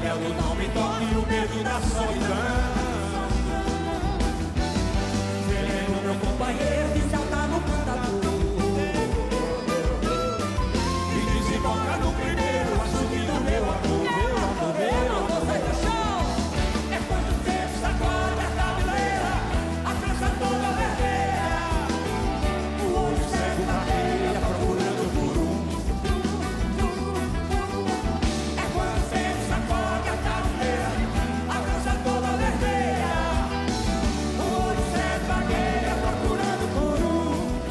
véu do não me toque e o medo da solidão. Veneno, meu companheiro, que salta no cantador e desemboca no primeiro açude do meu amor, meu amor, meu amor. Você do chão. É quando o tempo sacode a cabeleira, a trança toda vermelha, o olho cego da areia procurando por um. É quando o tempo sacode a cabeleira, a trança toda vermelha, o olho cego da areia procurando por um.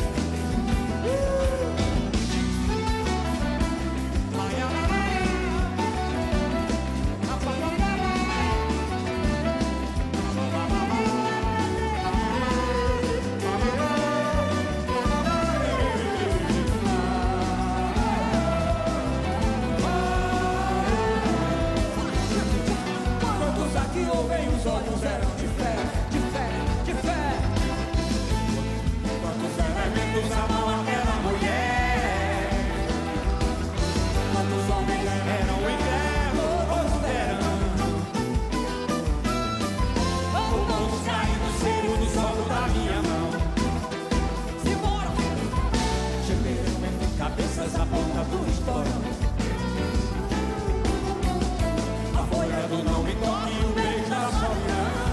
Quantos aqui ouvem os olhos eram de fé, de fé, de fé? Quantos elementos amam aquela mulher? Quantos homens eram o inverno ou o verão? Quantos caem no cheiro do solo da minha mão? Simbora. Gemeram entre cabeças a ponta do esporão. A folha do não me toque e o beijo da solidão.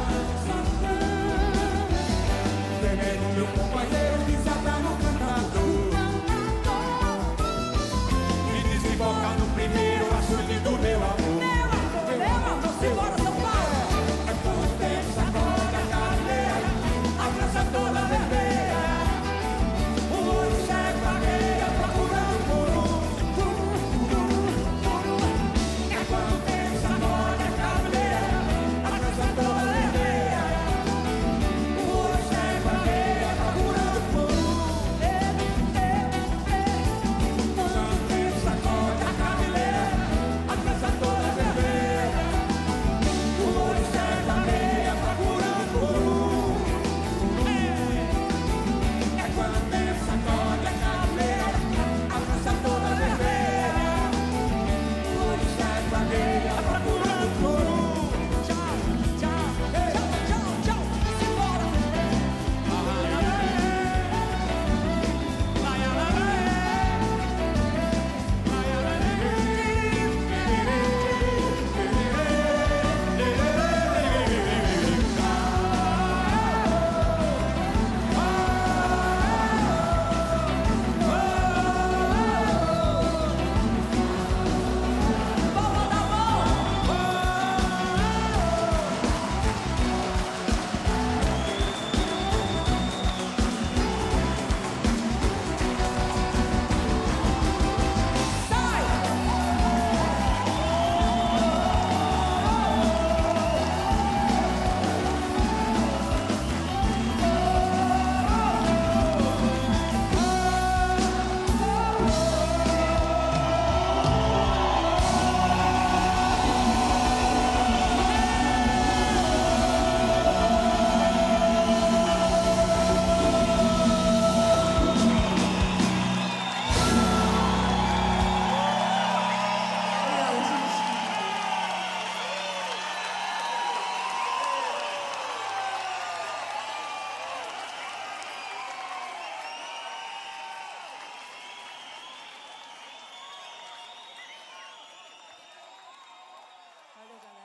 Veneno, meu companheiro, desata no cantador e desemboca no primeiro açude do meu amor. Meu amor, simbora, São Paulo. É quando o tempo sacode a cabeleira, a trança toda vermelha, o olho cego vagueia procurando por um. É quando o tempo sacode a cabeleira, a trança toda vermelha, o olho cego vagueia procurando por um. Quando o tempo sacode a cabeleira, a trança toda vermelha, o olho cego vagueia procurando por um. É quando o tempo sacode a cabeleira, a trança toda vermelha, o olho cego vagueia procurando por um. Tchau, tchau, Tchau, tchau, simbora. Palma da mão. Sai. Valeu, galera.